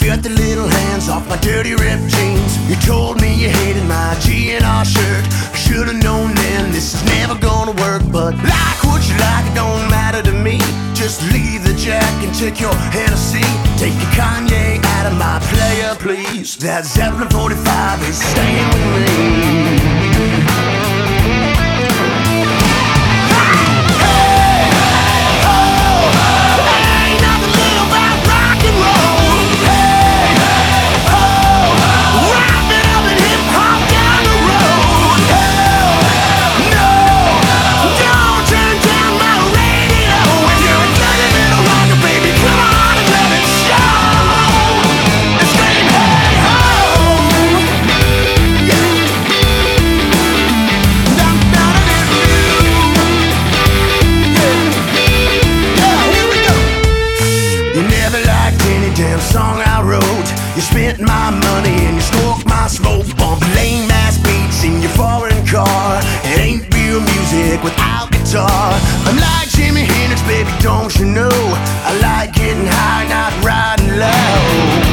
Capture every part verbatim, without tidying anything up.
filthy little hands off my dirty ripped jeans. You told me you hated my G N R shirt. I should've known then this is never gonna work. But like what you like, it don't matter to me. Just leave the jack and take your Hennessy. Take your Kanye out of my player, please. That Zeppelin forty-five is staying with me. Damn song I wrote. You spent my money and you smoked my smoke. Bump lame ass beats in your foreign car. It ain't real music without guitar. I'm like Jimi Hendrix, baby, don't you know? I like getting high, not riding low.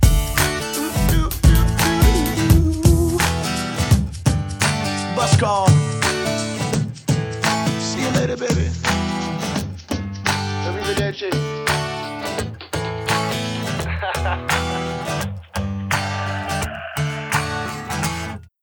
Call